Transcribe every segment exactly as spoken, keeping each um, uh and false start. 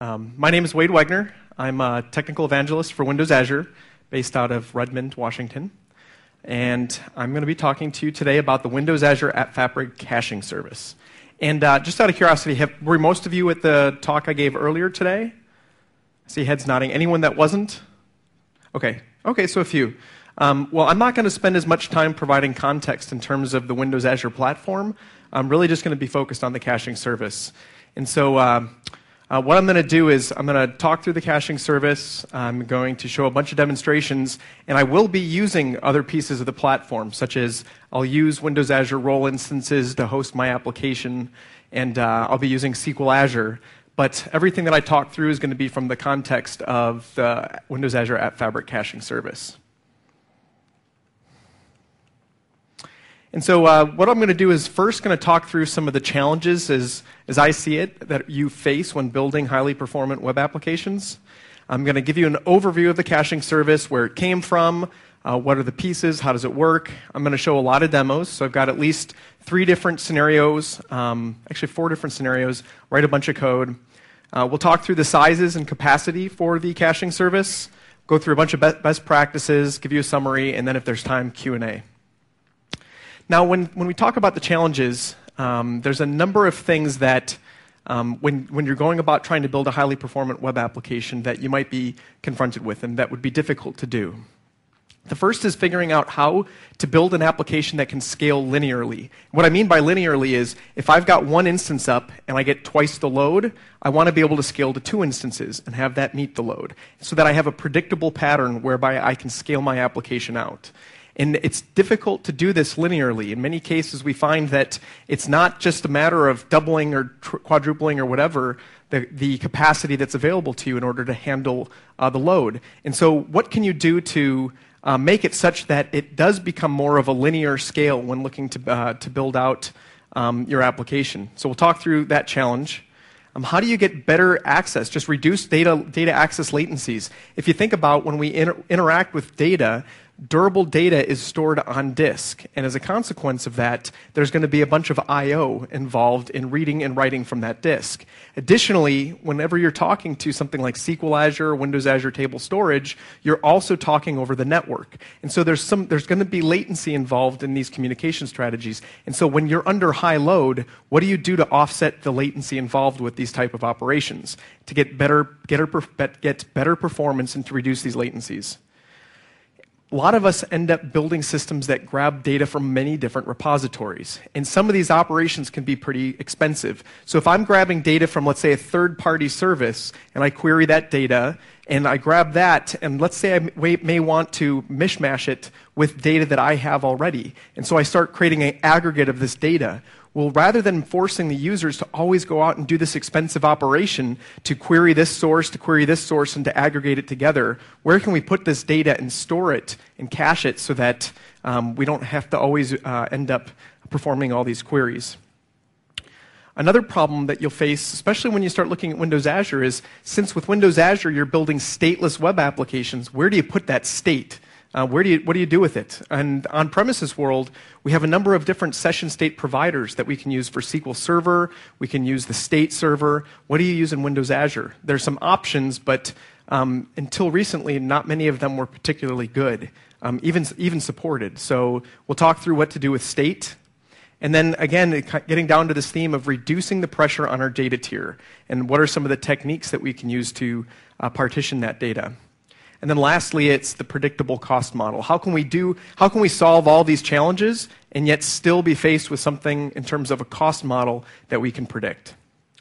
Um, my name is Wade Wegner. I'm a technical evangelist for Windows Azure, based out of Redmond, Washington. And I'm going to be talking to you today about the Windows Azure App Fabric caching service. And uh, just out of curiosity, have, were most of you at the talk I gave earlier today? I see heads nodding. Anyone that wasn't? Okay. Okay, so a few. Um, well, I'm not going to spend as much time providing context in terms of the Windows Azure platform. I'm really just going to be focused on the caching service. And so uh, uh, what I'm going to do is I'm going to talk through the caching service. I'm going to show a bunch of demonstrations, and I will be using other pieces of the platform, such as I'll use Windows Azure role instances to host my application, and uh, I'll be using S Q L Azure. But everything that I talk through is going to be from the context of the Windows Azure App Fabric caching service. And so uh, what I'm going to do is first going to talk through some of the challenges as, as I see it that you face when building highly performant web applications. I'm going to give you an overview of the caching service, where it came from, uh, what are the pieces, how does it work. I'm going to show a lot of demos. So I've got at least three different scenarios, um, actually four different scenarios, write a bunch of code. Uh, we'll talk through the sizes and capacity for the caching service, go through a bunch of be best practices, give you a summary, and then if there's time, Q and A. Now, when, when we talk about the challenges, um, there's a number of things that um, when, when you're going about trying to build a highly performant web application that you might be confronted with and that would be difficult to do. The first is figuring out how to build an application that can scale linearly. What I mean by linearly is if I've got one instance up and I get twice the load, I want to be able to scale to two instances and have that meet the load so that I have a predictable pattern whereby I can scale my application out. And it's difficult to do this linearly. In many cases, we find that it's not just a matter of doubling or quadrupling or whatever the, the capacity that's available to you in order to handle uh, the load. And so what can you do to uh, make it such that it does become more of a linear scale when looking to, uh, to build out um, your application? So we'll talk through that challenge. Um, how do you get better access? Just reduce data, data access latencies. If you think about when we inter interact with data, durable data is stored on disk, and as a consequence of that, there's going to be a bunch of I O involved in reading and writing from that disk. Additionally, whenever you're talking to something like S Q L Azure or Windows Azure Table Storage, you're also talking over the network. And so there's, some, there's going to be latency involved in these communication strategies. And so when you're under high load, what do you do to offset the latency involved with these type of operations to get better, get, get better performance and to reduce these latencies? A lot of us end up building systems that grab data from many different repositories. And some of these operations can be pretty expensive. So if I'm grabbing data from, let's say, a third-party service, and I query that data, and I grab that, and let's say I may, may want to mishmash it with data that I have already. And so I start creating an aggregate of this data. Well, rather than forcing the users to always go out and do this expensive operation to query this source, to query this source, and to aggregate it together, where can we put this data and store it and cache it so that um, we don't have to always uh, end up performing all these queries? Another problem that you'll face, especially when you start looking at Windows Azure, is since with Windows Azure you're building stateless web applications, where do you put that state? Uh, where do you, what do you do with it? And on-premises world, we have a number of different session state providers that we can use for S Q L Server. We can use the state server. What do you use in Windows Azure? There's some options, but um, until recently, not many of them were particularly good, um, even, even supported. So we'll talk through what to do with state. And then, again, getting down to this theme of reducing the pressure on our data tier. And what are some of the techniques that we can use to uh, partition that data? And then lastly, it's the predictable cost model. How can we do, how can we solve all these challenges and yet still be faced with something in terms of a cost model that we can predict?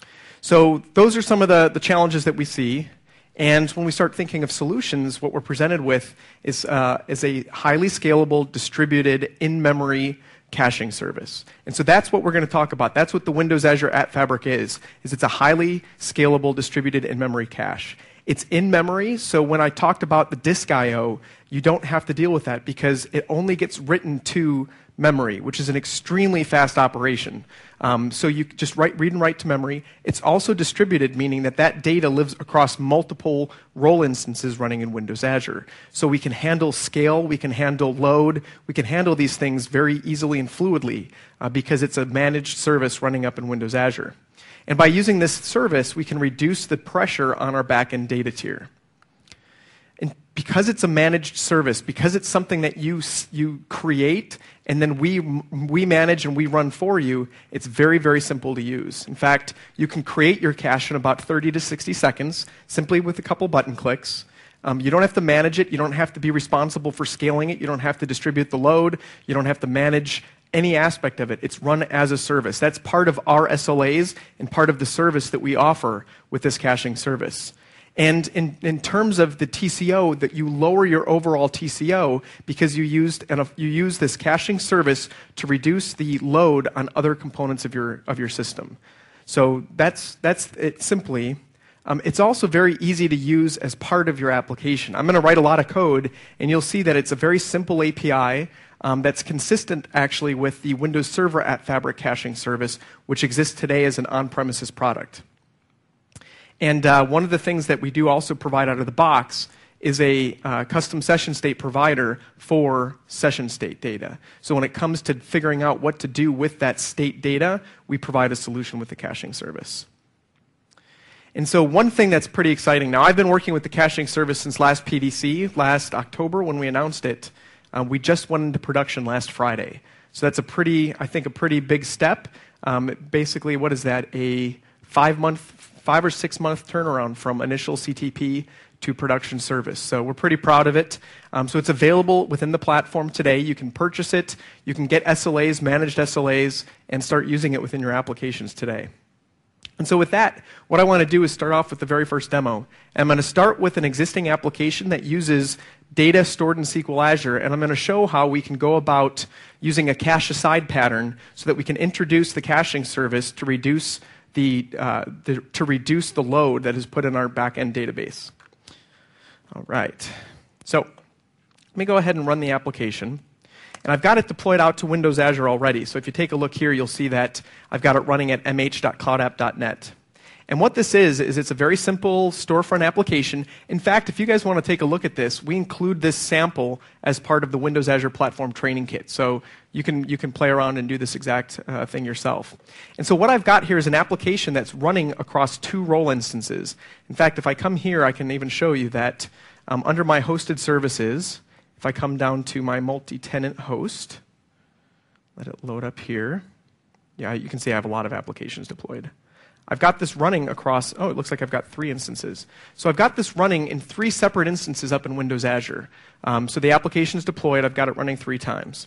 So those are some of the, the challenges that we see. And when we start thinking of solutions, what we're presented with is, uh, is a highly scalable, distributed, in-memory caching service. And so that's what we're going to talk about. That's what the Windows Azure App Fabric is, is it's a highly scalable, distributed, in-memory cache. It's in memory, so when I talked about the disk I O, you don't have to deal with that because it only gets written to memory, which is an extremely fast operation. Um, so you just write, read and write to memory. It's also distributed, meaning that that data lives across multiple role instances running in Windows Azure. So we can handle scale, we can handle load, we can handle these things very easily and fluidly uh, because it's a managed service running up in Windows Azure. And by using this service, we can reduce the pressure on our backend data tier. And because it's a managed service, because it's something that you, you create and then we, we manage and we run for you, it's very, very simple to use. In fact, you can create your cache in about thirty to sixty seconds simply with a couple button clicks. Um, you don't have to manage it. You don't have to be responsible for scaling it. You don't have to distribute the load. You don't have to manage any aspect of it. It's run as a service. That's part of our S L As and part of the service that we offer with this caching service. And in, in terms of the T C O, that you lower your overall T C O because you used and you use this caching service to reduce the load on other components of your of your system. So that's that's it simply. Um, it's also very easy to use as part of your application. I'm going to write a lot of code, and you'll see that it's a very simple A P I um, that's consistent actually with the Windows Server at Fabric caching service, which exists today as an on-premises product. And uh, one of the things that we do also provide out of the box is a uh, custom session state provider for session state data. So when it comes to figuring out what to do with that state data, we provide a solution with the caching service. And so one thing that's pretty exciting, now I've been working with the caching service since last P D C, last October when we announced it. Um, we just went into production last Friday. So that's a pretty, I think, a pretty big step. Um, basically, what is that, a five-month, five or six-month turnaround from initial C T P to production service. So we're pretty proud of it. Um, so it's available within the platform today. You can purchase it. You can get S L As, managed S L As, and start using it within your applications today. And so with that, what I want to do is start off with the very first demo. I'm going to start with an existing application that uses data stored in S Q L Azure, and I'm going to show how we can go about using a cache aside pattern so that we can introduce the caching service to reduce the, uh, the, to reduce the load that is put in our backend database. All right. So let me go ahead and run the application. And I've got it deployed out to Windows Azure already. So if you take a look here, you'll see that I've got it running at m h dot cloud app dot net. And what this is, is it's a very simple storefront application. In fact, if you guys want to take a look at this, we include this sample as part of the Windows Azure Platform Training Kit. So you can, you can play around and do this exact uh, thing yourself. And so what I've got here is an application that's running across two role instances. In fact, if I come here, I can even show you that um, under my hosted services, if I come down to my multi-tenant host, let it load up here. Yeah, you can see I have a lot of applications deployed. I've got this running across, oh, it looks like I've got three instances. So I've got this running in three separate instances up in Windows Azure. Um, so the application is deployed. I've got it running three times.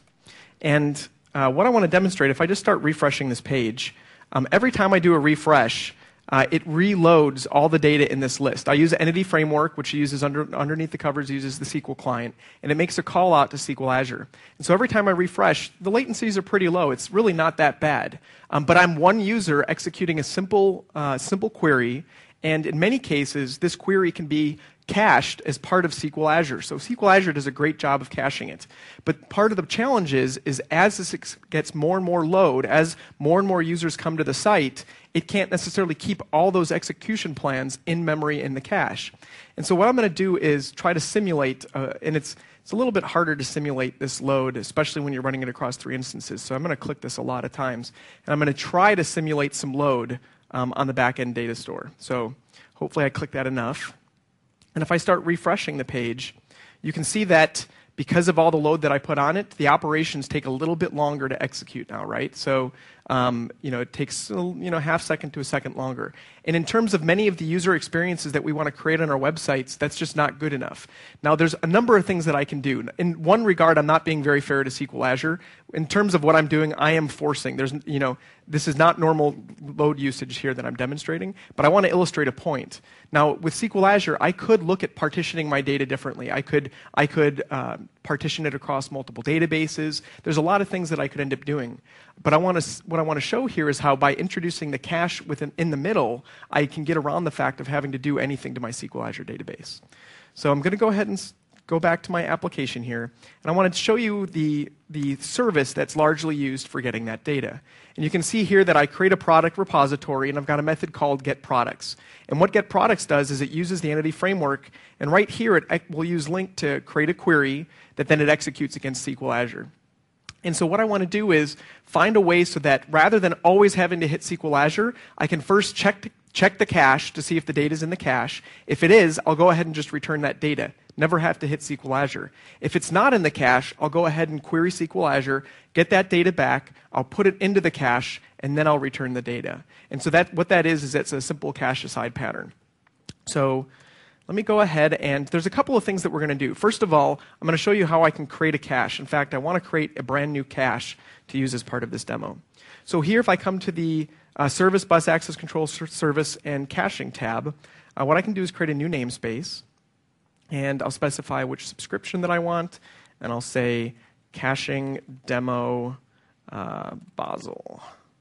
And uh, what I want to demonstrate, if I just start refreshing this page, um, every time I do a refresh, Uh, it reloads all the data in this list. I use Entity Framework, which uses under, underneath the covers, uses the S Q L client, and it makes a call out to S Q L Azure. And so every time I refresh, the latencies are pretty low. It's really not that bad. Um, but I'm one user executing a simple, uh, simple query, and in many cases, this query can be cached as part of S Q L Azure. So S Q L Azure does a great job of caching it. But part of the challenge is, is as this gets more and more load, as more and more users come to the site, it can't necessarily keep all those execution plans in memory in the cache. And so what I'm going to do is try to simulate, uh, and it's, it's a little bit harder to simulate this load, especially when you're running it across three instances. So I'm going to click this a lot of times. And I'm going to try to simulate some load um, on the back-end data store. So hopefully I click that enough. And if I start refreshing the page, you can see that because of all the load that I put on it, the operations take a little bit longer to execute now, right? So um, you know, it takes you know, half second to a second longer. And in terms of many of the user experiences that we want to create on our websites, that's just not good enough. Now, there's a number of things that I can do. In one regard, I'm not being very fair to S Q L Azure. In terms of what I'm doing, I am forcing. There's, you know, this is not normal load usage here that I'm demonstrating, but I want to illustrate a point. Now, with S Q L Azure, I could look at partitioning my data differently. I could, I could uh, partition it across multiple databases. There's a lot of things that I could end up doing. But I want to, what I want to show here is how by introducing the cache within, in the middle, I can get around the fact of having to do anything to my S Q L Azure database. So I'm going to go ahead and go back to my application here. And I wanted to show you the, the service that's largely used for getting that data. And you can see here that I create a product repository, and I've got a method called getProducts. And what getProducts does is it uses the Entity Framework, and right here it will use LINQ to create a query that then it executes against S Q L Azure. And so what I want to do is find a way so that rather than always having to hit S Q L Azure, I can first check, to, check the cache to see if the data is in the cache. If it is, I'll go ahead and just return that data. Never have to hit S Q L Azure. If it's not in the cache, I'll go ahead and query S Q L Azure, get that data back, I'll put it into the cache, and then I'll return the data. And so that, what that is, is it's a simple cache aside pattern. So let me go ahead, and there's a couple of things that we're going to do. First of all, I'm going to show you how I can create a cache. In fact, I want to create a brand new cache to use as part of this demo. So here, if I come to the uh, Service Bus Access Control Service and Caching tab, uh, what I can do is create a new namespace, and I'll specify which subscription that I want, and I'll say Caching Demo uh, Basel.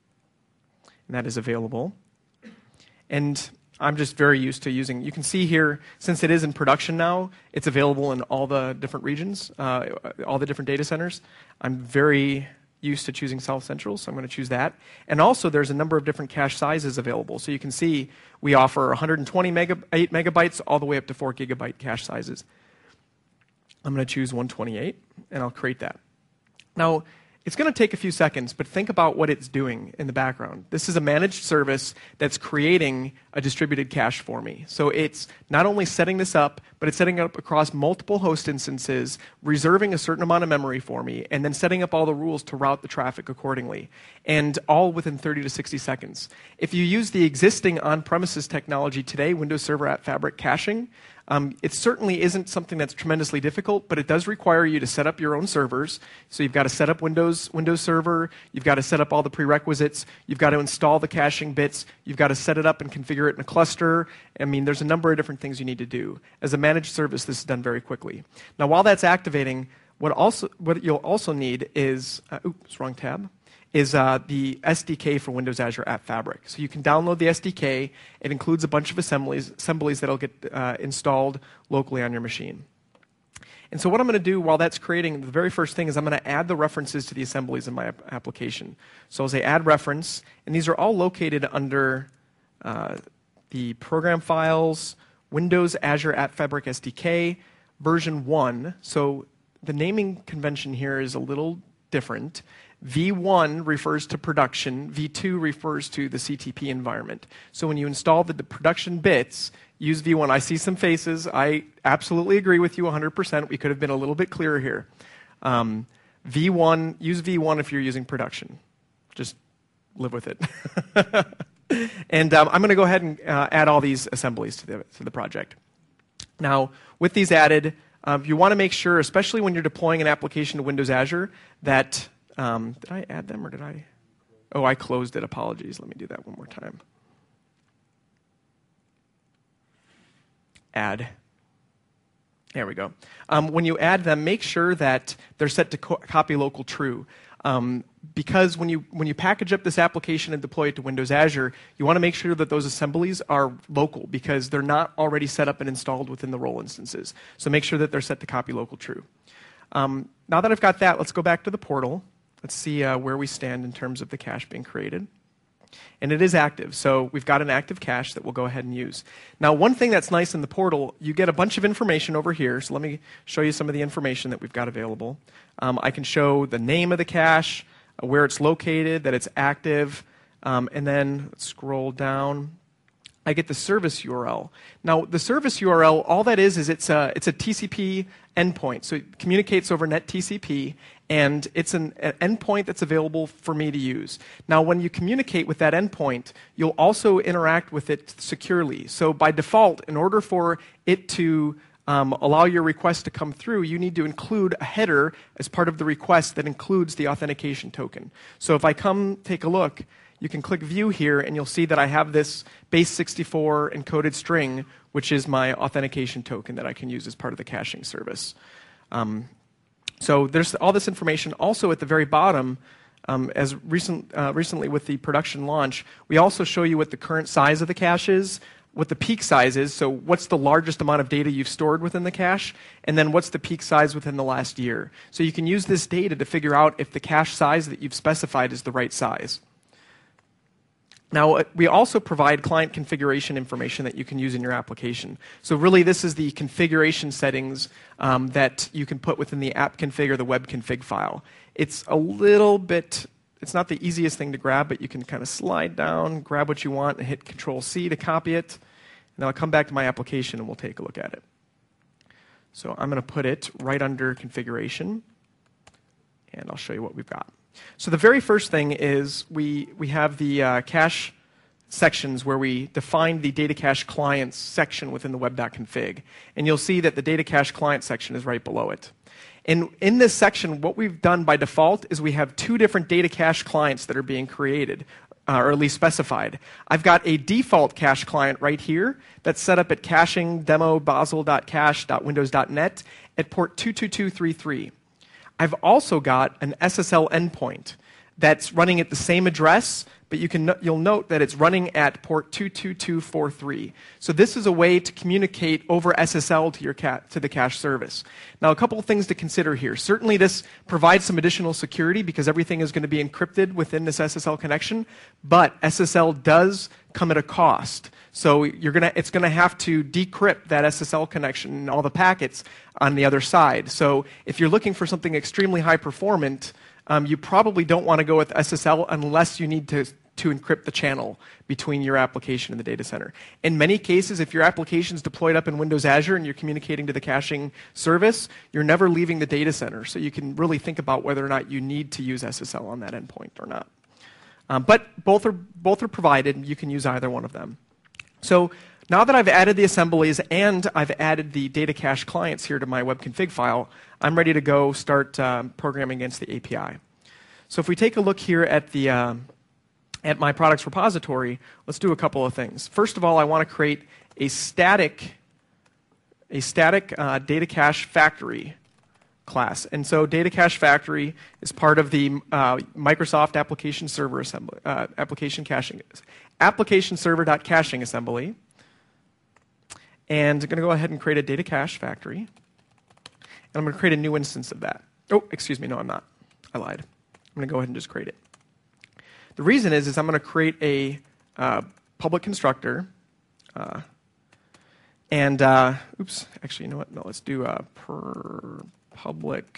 And that is available. And I'm just very used to using, you can see here, since it is in production now, it's available in all the different regions, uh, all the different data centers. I'm very used to choosing South Central, so I'm going to choose that. And also, there's a number of different cache sizes available. So you can see we offer one hundred twenty megabit, megabytes all the way up to four gigabyte cache sizes. I'm going to choose one twenty-eight, and I'll create that. Now, it's going to take a few seconds, but think about what it's doing in the background. This is a managed service that's creating a distributed cache for me. So it's not only setting this up, but it's setting it up across multiple host instances, reserving a certain amount of memory for me, and then setting up all the rules to route the traffic accordingly, and all within thirty to sixty seconds. If you use the existing on-premises technology today, Windows Server at Fabric caching, Um, it certainly isn't something that's tremendously difficult, but it does require you to set up your own servers. So you've got to set up Windows, Windows Server, you've got to set up all the prerequisites, you've got to install the caching bits, you've got to set it up and configure it in a cluster. I mean, there's a number of different things you need to do. As a managed service, this is done very quickly. Now, while that's activating, what, also, what you'll also need is, uh, oops, wrong tab, is uh, the S D K for Windows Azure App Fabric. So you can download the S D K. It includes a bunch of assemblies, assemblies that'll get uh, installed locally on your machine. And so what I'm going to do while that's creating, the very first thing is I'm going to add the references to the assemblies in my ap application. So I'll say add reference, and these are all located under uh, the program files, Windows Azure App Fabric S D K, version one. So the naming convention here is a little different. V one refers to production, V two refers to the C T P environment. So when you install the, the production bits, use V one. I see some faces. I absolutely agree with you one hundred percent. We could have been a little bit clearer here. Um, V one, use V one if you're using production. Just live with it. And um, I'm going to go ahead and uh, add all these assemblies to the, to the project. Now, with these added, um, you want to make sure, especially when you're deploying an application to Windows Azure, that Um, did I add them or did I? Oh, I closed it. Apologies. Let me do that one more time. Add. There we go. Um, when you add them, make sure that they're set to co copy local true. Um, because when you, when you package up this application and deploy it to Windows Azure, you want to make sure that those assemblies are local because they're not already set up and installed within the role instances. So make sure that they're set to copy local true. Um, now that I've got that, let's go back to the portal. Let's see uh, where we stand in terms of the cache being created. And it is active, so we've got an active cache that we'll go ahead and use. Now, one thing that's nice in the portal, you get a bunch of information over here. So let me show you some of the information that we've got available. Um, I can show the name of the cache, uh, where it's located, that it's active, um, and then let's scroll down. I get the service U R L. Now, the service U R L, all that is, is it's a, it's a T C P endpoint. So it communicates over Net T C P, and it's an, an endpoint that's available for me to use. Now, when you communicate with that endpoint, you'll also interact with it securely. So by default, in order for it to um, allow your request to come through, you need to include a header as part of the request that includes the authentication token. So if I come take a look, you can click View here, and you'll see that I have this base sixty-four encoded string, which is my authentication token that I can use as part of the caching service. Um, so there's all this information. Also at the very bottom, um, as recent, uh, recently with the production launch, we also show you what the current size of the cache is, what the peak size is, so what's the largest amount of data you've stored within the cache, and then what's the peak size within the last year. So you can use this data to figure out if the cache size that you've specified is the right size. Now, we also provide client configuration information that you can use in your application. So really, this is the configuration settings um, that you can put within the app config or the web config file. It's a little bit, it's not the easiest thing to grab, but you can kind of slide down, grab what you want, and hit control C to copy it. And then I'll come back to my application, and we'll take a look at it. So I'm going to put it right under configuration, and I'll show you what we've got. So the very first thing is we, we have the uh, cache sections where we define the data cache clients section within the web.config. And you'll see that the data cache client section is right below it. And in this section, what we've done by default is we have two different data cache clients that are being created, uh, or at least specified. I've got a default cache client right here that's set up at caching demo basel dot cache dot windows dot net at port two two two three three. I've also got an S S L endpoint that's running at the same address, but you can no you'll note that it's running at port two two two four three. So this is a way to communicate over S S L to your ca to the cache service. Now, a couple of things to consider here. Certainly, this provides some additional security because everything is going to be encrypted within this S S L connection, but S S L does come at a cost. So you're gonna, it's going to have to decrypt that S S L connection and all the packets on the other side. So if you're looking for something extremely high performant, um, you probably don't want to go with S S L unless you need to, to encrypt the channel between your application and the data center. In many cases, if your application is deployed up in Windows Azure and you're communicating to the caching service, you're never leaving the data center. So you can really think about whether or not you need to use S S L on that endpoint or not. Um, but both are, both are provided. You can use either one of them. So now that I've added the assemblies and I've added the data cache clients here to my web config file, I'm ready to go start um, programming against the A P I. So if we take a look here at, the, um, at my products repository, let's do a couple of things. First of all, I want to create a static, a static uh, data cache factory class. And so data cache factory is part of the uh, Microsoft application server assembly, uh, application caching, application server.caching assembly. And I'm going to go ahead and create a data cache factory. And I'm going to create a new instance of that. Oh, excuse me, no, I'm not. I lied. I'm going to go ahead and just create it. The reason is, is I'm going to create a uh, public constructor. Uh, and, uh, oops, actually, you know what? No, let's do a per public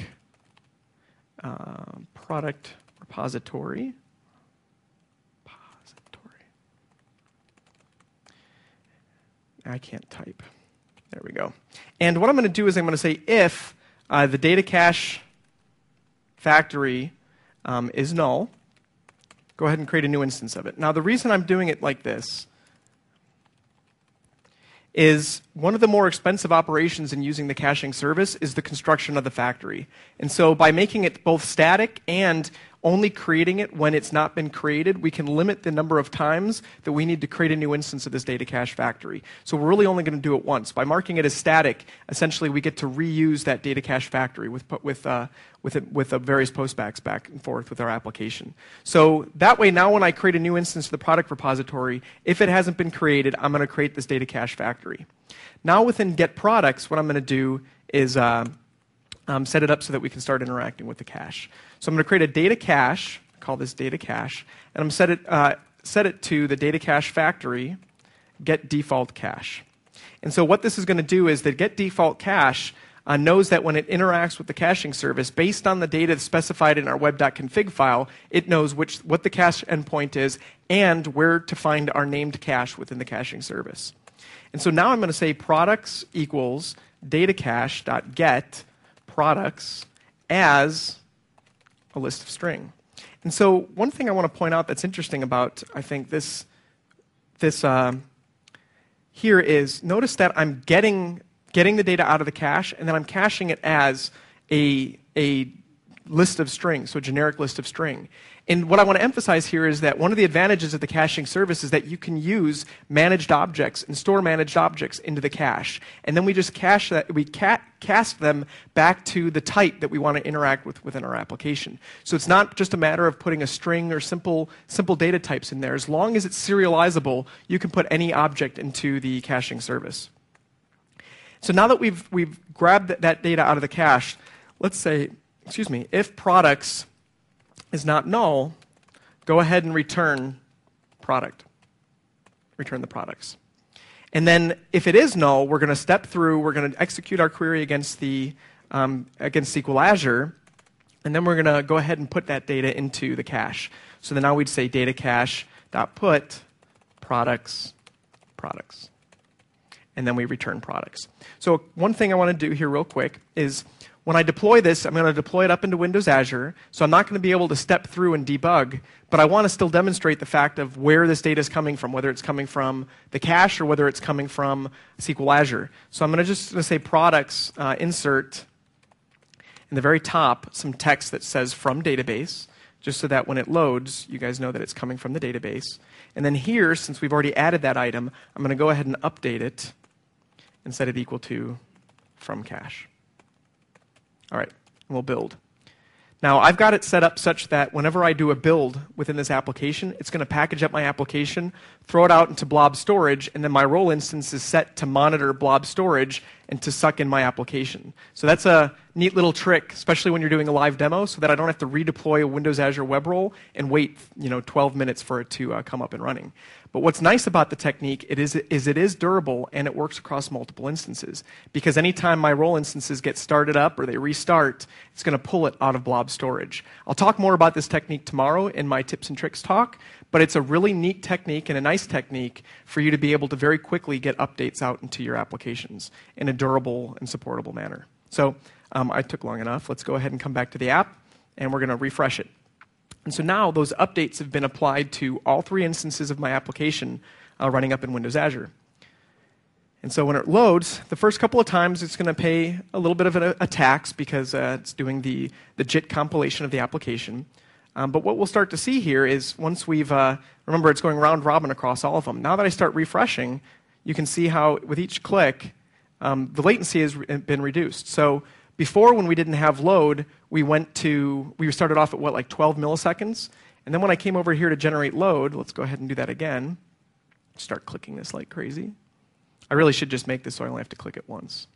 uh, product repository. Repository. I can't type. There we go. And what I'm going to do is I'm going to say if uh, the data cache factory um, is null, go ahead and create a new instance of it. Now, the reason I'm doing it like this is one of the more expensive operations in using the caching service is the construction of the factory. And so by making it both static and only creating it when it's not been created, we can limit the number of times that we need to create a new instance of this data cache factory. So we're really only going to do it once. By marking it as static, essentially we get to reuse that data cache factory with, with, uh, with, it, with uh, various postbacks back and forth with our application. So that way, now when I create a new instance of the product repository, if it hasn't been created, I'm going to create this data cache factory. Now within get products, what I'm going to do is uh, um, set it up so that we can start interacting with the cache. So I'm going to create a data cache, call this data cache, and I'm going to set it, uh, set it to the data cache factory get default cache. And so what this is going to do is that get default cache uh, knows that when it interacts with the caching service, based on the data specified in our web.config file, it knows which, what the cache endpoint is and where to find our named cache within the caching service. And so now I'm going to say products equals data cache.get products as a list of string. And so one thing I want to point out that's interesting about, I think, this, this um, here is, notice that I'm getting, getting the data out of the cache, and then I'm caching it as a, a list of strings, so a generic list of string. And what I want to emphasize here is that one of the advantages of the caching service is that you can use managed objects and store managed objects into the cache. And then we just cache that, we ca cast them back to the type that we want to interact with within our application. So it's not just a matter of putting a string or simple, simple data types in there. As long as it's serializable, you can put any object into the caching service. So now that we've, we've grabbed that, that data out of the cache, let's say, excuse me, if products is not null, go ahead and return product. return the products. And then if it is null, we're going to step through, we're going to execute our query against the um, against S Q L Azure, and then we're going to go ahead and put that data into the cache. So then now we'd say data cache dot put products products, and then we return products. So one thing I want to do here real quick is when I deploy this, I'm going to deploy it up into Windows Azure, so I'm not going to be able to step through and debug, but I want to still demonstrate the fact of where this data is coming from, whether it's coming from the cache or whether it's coming from S Q L Azure. So I'm going to just going to say products, uh, insert, in the very top, some text that says from database, just so that when it loads, you guys know that it's coming from the database. And then here, since we've already added that item, I'm going to go ahead and update it and set it equal to from cache. All right, we'll build. Now, I've got it set up such that whenever I do a build within this application, it's going to package up my application, throw it out into blob storage, and then my role instance is set to monitor blob storage and to suck in my application. So that's a neat little trick, especially when you're doing a live demo, so that I don't have to redeploy a Windows Azure web role and wait, you know, twelve minutes for it to uh, come up and running. But what's nice about the technique it is, is it is durable and it works across multiple instances. Because anytime my role instances get started up or they restart, it's going to pull it out of blob storage. I'll talk more about this technique tomorrow in my tips and tricks talk, but it's a really neat technique and a nice technique for you to be able to very quickly get updates out into your applications in a durable and supportable manner. So um, I took long enough. Let's go ahead and come back to the app, and we're going to refresh it. And so now those updates have been applied to all three instances of my application uh, running up in Windows Azure. And so when it loads, the first couple of times it's going to pay a little bit of a, a tax because uh, it's doing the, the J I T compilation of the application. Um, but what we'll start to see here is once we've, uh, remember it's going round robin across all of them. Now that I start refreshing, you can see how with each click, um, the latency has re- been reduced. So before, when we didn't have load, we went to, we started off at what, like twelve milliseconds? And then when I came over here to generate load, let's go ahead and do that again. Start clicking this like crazy. I really should just make this so I only have to click it once.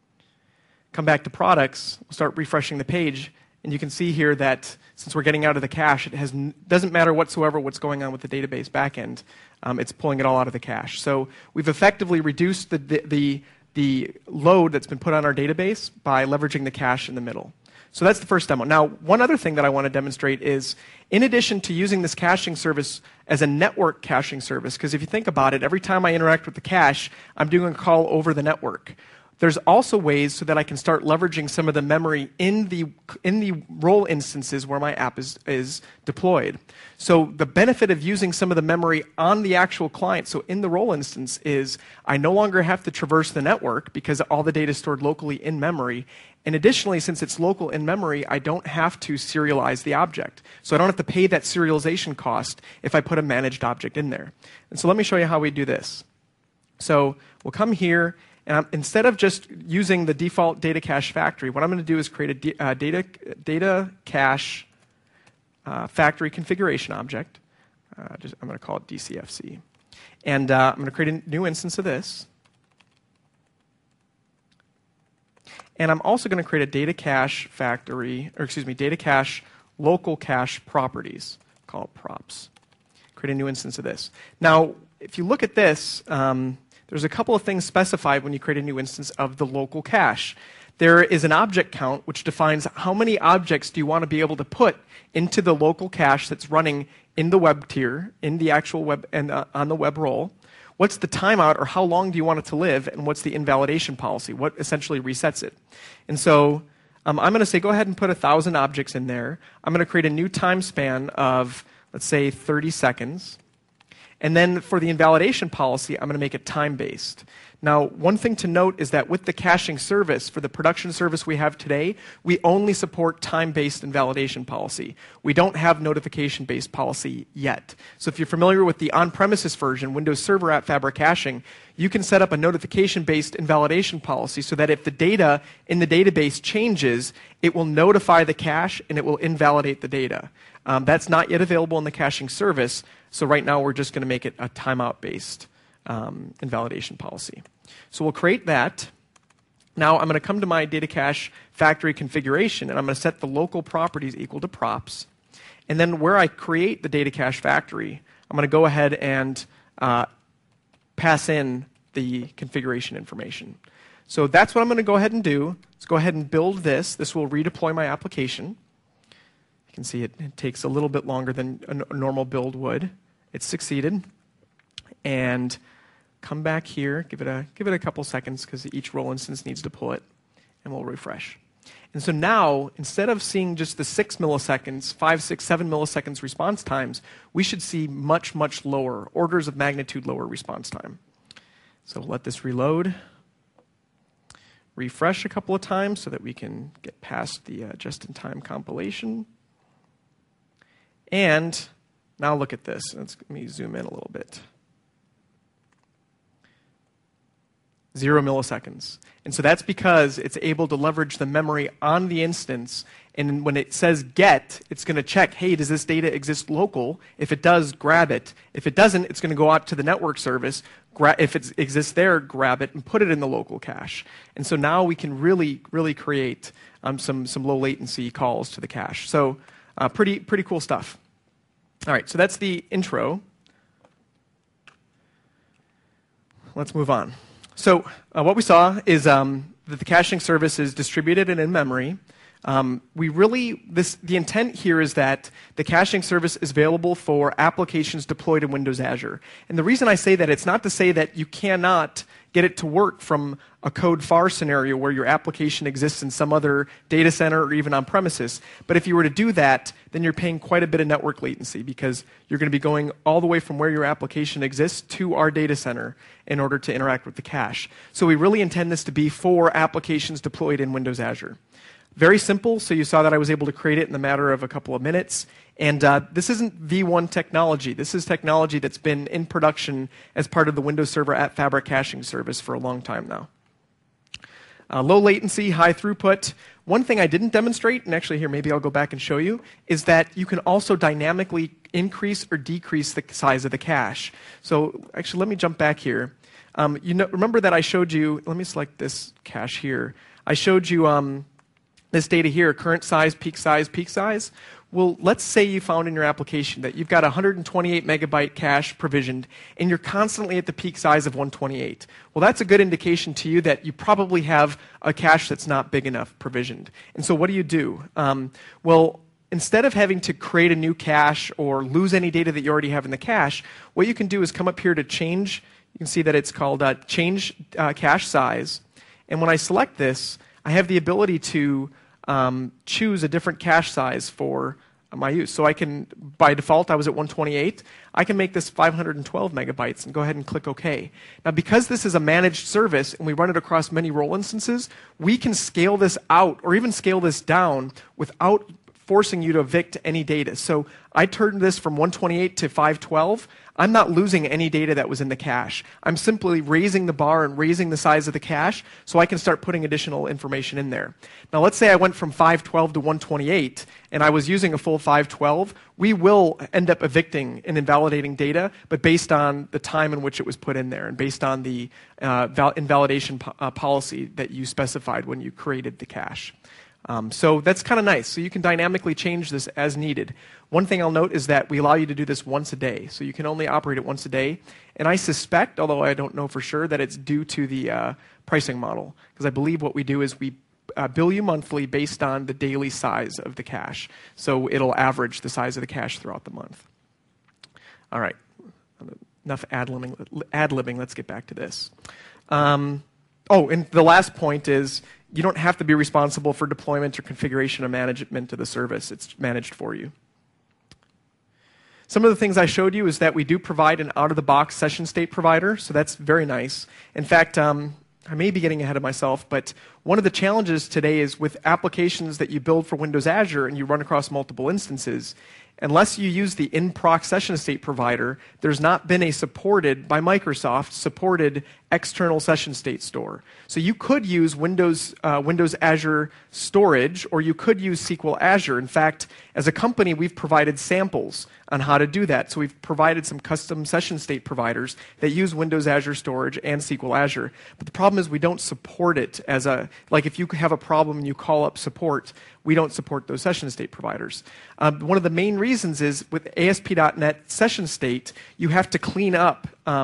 Come back to products, we'll start refreshing the page, and you can see here that since we're getting out of the cache, it has n- doesn't matter whatsoever what's going on with the database backend. Um, it's pulling it all out of the cache. So we've effectively reduced the, the, the the load that's been put on our database by leveraging the cache in the middle. So that's the first demo. Now, one other thing that I want to demonstrate is, in addition to using this caching service as a network caching service, because if you think about it, every time I interact with the cache, I'm doing a call over the network. There's also ways so that I can start leveraging some of the memory in the in the role instances where my app is, is deployed. So the benefit of using some of the memory on the actual client, so in the role instance, is I no longer have to traverse the network because all the data is stored locally in memory. And additionally, since it's local in memory, I don't have to serialize the object. So I don't have to pay that serialization cost if I put a managed object in there. And so let me show you how we do this. So we'll come here. And I'm, instead of just using the default data cache factory, what I'm going to do is create a d- uh, data, data cache uh, factory configuration object. Uh, just, I'm going to call it D C F C. And uh, I'm going to create a new instance of this. And I'm also going to create a data cache factory, or excuse me, data cache local cache properties, call it props. Create a new instance of this. Now, if you look at this, um, there's a couple of things specified when you create a new instance of the local cache. There is an object count, which defines how many objects do you want to be able to put into the local cache that's running in the web tier, in the actual web, and uh, on the web role. What's the timeout, or how long do you want it to live, and what's the invalidation policy? What essentially resets it? And so um, I'm going to say go ahead and put one thousand objects in there. I'm going to create a new time span of, let's say, thirty seconds. And then for the invalidation policy, I'm going to make it time-based. Now, one thing to note is that with the caching service, for the production service we have today, we only support time-based invalidation policy. We don't have notification-based policy yet. So if you're familiar with the on-premises version, Windows Server App Fabric Caching, you can set up a notification-based invalidation policy so that if the data in the database changes, it will notify the cache and it will invalidate the data. Um, that's not yet available in the caching service, so right now we're just going to make it a timeout-based um, invalidation policy. So we'll create that. Now I'm going to come to my data cache factory configuration, and I'm going to set the local properties equal to props. And then where I create the data cache factory, I'm going to go ahead and uh, pass in the configuration information. So that's what I'm going to go ahead and do. Let's go ahead and build this. This will redeploy my application. You can see it, it takes a little bit longer than a, n- a normal build would. It's succeeded. And come back here, give it a, give it a couple seconds because each role instance needs to pull it, and we'll refresh. And so now, instead of seeing just the six milliseconds, five, six, seven milliseconds response times, we should see much, much lower, orders of magnitude lower response time. So let this reload. Refresh a couple of times so that we can get past the uh, just-in-time compilation. And now look at this. Let's, let me zoom in a little bit. Zero milliseconds. And so that's because it's able to leverage the memory on the instance. And when it says get, it's going to check, hey, does this data exist local? If it does, grab it. If it doesn't, it's going to go out to the network service. Gra- if it exists there, grab it and put it in the local cache. And so now we can really, really create um, some, some low latency calls to the cache. So uh, pretty, pretty cool stuff. All right, so that's the intro. Let's move on. So uh, what we saw is um, that the caching service is distributed and in memory. Um, we really, this, the intent here is that the caching service is available for applications deployed in Windows Azure. And the reason I say that, it's not to say that you cannot get it to work from a code far scenario where your application exists in some other data center or even on premises. But if you were to do that, then you're paying quite a bit of network latency because you're going to be going all the way from where your application exists to our data center in order to interact with the cache. So we really intend this to be for applications deployed in Windows Azure. Very simple, so you saw that I was able to create it in the matter of a couple of minutes. And uh, this isn't V one technology. This is technology that's been in production as part of the Windows Server at Fabric caching service for a long time now. Uh, low latency, high throughput. One thing I didn't demonstrate, and actually here maybe I'll go back and show you, is that you can also dynamically increase or decrease the size of the cache. So actually let me jump back here. Um, you know, remember that I showed you, let me select this cache here. I showed you um, this data here, current size, peak size, peak size. Well, let's say you found in your application that you've got a one hundred twenty-eight megabyte cache provisioned, and you're constantly at the peak size of one twenty-eight. Well, that's a good indication to you that you probably have a cache that's not big enough provisioned. And so what do you do? Um, well, instead of having to create a new cache or lose any data that you already have in the cache, what you can do is come up here to change. You can see that it's called uh, change uh, cache size. And when I select this, I have the ability to um, choose a different cache size for my use. So I can, by default, I was at one twenty-eight. I can make this five hundred twelve megabytes and go ahead and click OK. Now, because this is a managed service and we run it across many role instances, we can scale this out or even scale this down without forcing you to evict any data. So I turned this from one twenty-eight to five twelve. I'm not losing any data that was in the cache. I'm simply raising the bar and raising the size of the cache so I can start putting additional information in there. Now let's say I went from five twelve to one twenty-eight and I was using a full five twelve. We will end up evicting and invalidating data, but based on the time in which it was put in there and based on the uh, val- invalidation po- uh, policy that you specified when you created the cache. Um, so that's kind of nice. So you can dynamically change this as needed. One thing I'll note is that we allow you to do this once a day. So you can only operate it once a day. And I suspect, although I don't know for sure, that it's due to the uh, pricing model. Because I believe what we do is we uh, bill you monthly based on the daily size of the cache. So it'll average the size of the cache throughout the month. All right. Enough ad-libbing. ad-libbing. Let's get back to this. Um, oh, and the last point is, you don't have to be responsible for deployment or configuration or management of the service. It's managed for you. Some of the things I showed you is that we do provide an out-of-the-box session state provider, so that's very nice. In fact, um, I may be getting ahead of myself, but one of the challenges today is with applications that you build for Windows Azure and you run across multiple instances, unless you use the in-proc session state provider, there's not been a supported, by Microsoft, supported external session state store. So you could use Windows, uh, Windows Azure Storage, or you could use S Q L Azure. In fact, as a company, we've provided samples on how to do that. So we've provided some custom session state providers that use Windows Azure Storage and S Q L Azure. But the problem is we don't support it as a, like if you have a problem and you call up support, we don't support those session state providers. Um, one of the main reasons is with A S P dot net session state, you have to clean up um,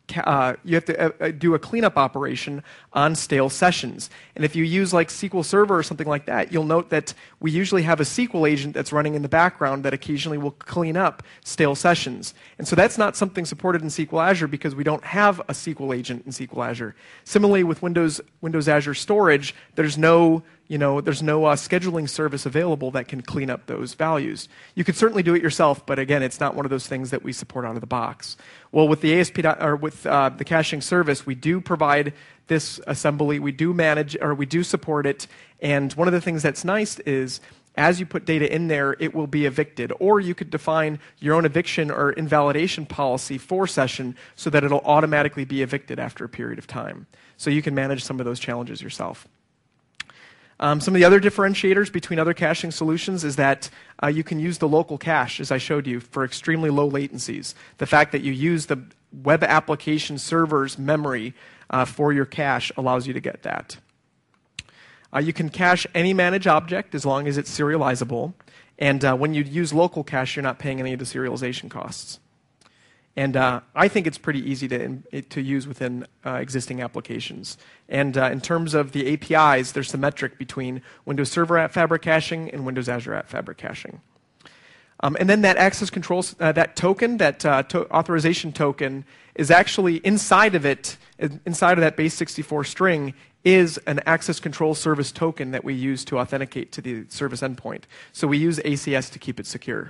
Uh, you have to uh, do a cleanup operation on stale sessions. And if you use like S Q L Server or something like that, you'll note that we usually have a S Q L agent that's running in the background that occasionally will clean up stale sessions. And so that's not something supported in S Q L Azure because we don't have a S Q L agent in S Q L Azure. Similarly, with Windows, Windows Azure Storage, there's no You know, there's no uh, scheduling service available that can clean up those values. You could certainly do it yourself, but again, it's not one of those things that we support out of the box. Well, with the A S P or with uh, the caching service, we do provide this assembly. We do manage, or we do support it. And one of the things that's nice is, as you put data in there, it will be evicted. Or you could define your own eviction or invalidation policy for session so that it'll automatically be evicted after a period of time. So you can manage some of those challenges yourself. Um, some of the other differentiators between other caching solutions is that uh, you can use the local cache, as I showed you, for extremely low latencies. The fact that you use the web application server's memory uh, for your cache allows you to get that. Uh, you can cache any managed object as long as it's serializable. And uh, when you use local cache, you're not paying any of the serialization costs. And uh, I think it's pretty easy to, to use within uh, existing applications. And uh, in terms of the A P Is, there's symmetric between Windows Server App Fabric caching and Windows Azure App Fabric caching. Um, and then that access control, uh, that token, that uh, to authorization token, is actually inside of it, inside of that base sixty-four string, is an access control service token that we use to authenticate to the service endpoint. So we use A C S to keep it secure.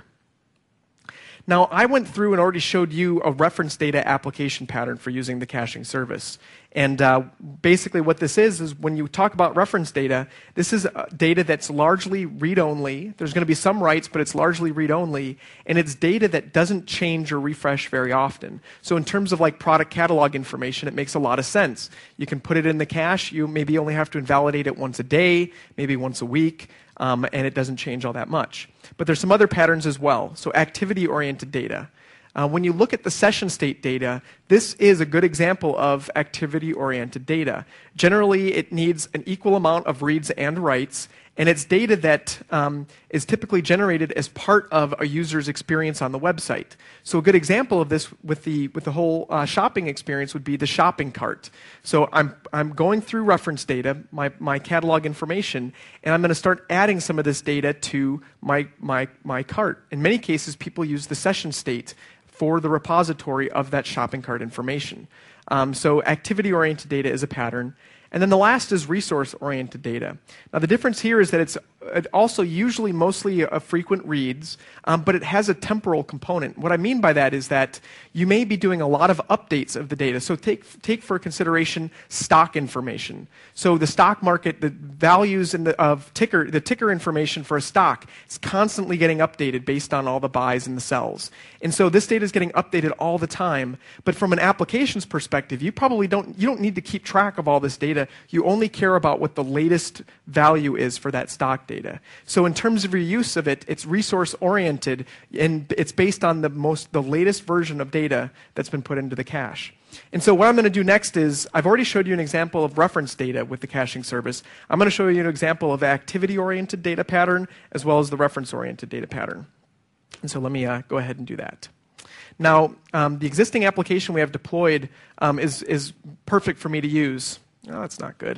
Now, I went through and already showed you a reference data application pattern for using the caching service. And uh, basically what this is, is when you talk about reference data, this is uh, data that's largely read-only. There's going to be some writes, but it's largely read-only. And it's data that doesn't change or refresh very often. So in terms of like product catalog information, it makes a lot of sense. You can put it in the cache. You maybe only have to invalidate it once a day, maybe once a week. Um, and it doesn't change all that much. But there's some other patterns as well. So activity-oriented data. Uh, when you look at the session state data, this is a good example of activity-oriented data. Generally, it needs an equal amount of reads and writes, and it's data that um, is typically generated as part of a user's experience on the website. So a good example of this with the, with the whole uh, shopping experience would be the shopping cart. So I'm, I'm going through reference data, my, my catalog information, and I'm going to start adding some of this data to my, my, my cart. In many cases, people use the session state for the repository of that shopping cart information. Um, so activity-oriented data is a pattern. And then the last is resource-oriented data. Now the difference here is that it's also usually mostly a frequent reads, um, but it has a temporal component. What I mean by that is that you may be doing a lot of updates of the data. So take, take for consideration stock information. So the stock market, the values in the, of ticker, the ticker information for a stock is constantly getting updated based on all the buys and the sells. And so this data is getting updated all the time. But from an applications perspective, you probably don't, you don't need to keep track of all this data. You only care about what the latest value is for that stock data. Data. So in terms of your use of it, it's resource-oriented, and it's based on the most, the latest version of data that's been put into the cache. And so what I'm going to do next is, I've already showed you an example of reference data with the caching service. I'm going to show you an example of the activity-oriented data pattern as well as the reference-oriented data pattern. And so let me uh, go ahead and do that. Now, um, the existing application we have deployed um, is, is perfect for me to use. Oh, that's not good.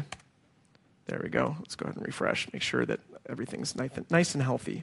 There we go. Let's go ahead and refresh, make sure that everything's nice and healthy.